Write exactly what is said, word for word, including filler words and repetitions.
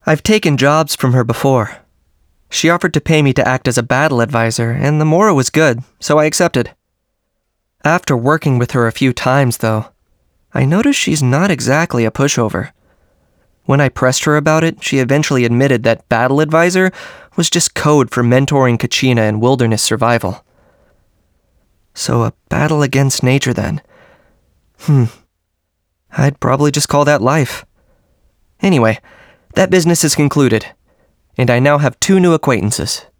I've taken jobs from her before. She offered to pay me to act as a battle advisor, and the more was good, so I accepted. After working with her a few times, though, I noticed she's not exactly a pushover. When I pressed her about it, she eventually admitted that battle advisor was just code for mentoring Kachina in wilderness survival. So a battle against nature then. Hmm. I'd probably just call that life. Anyway, that business is concluded, and I now have two new acquaintances.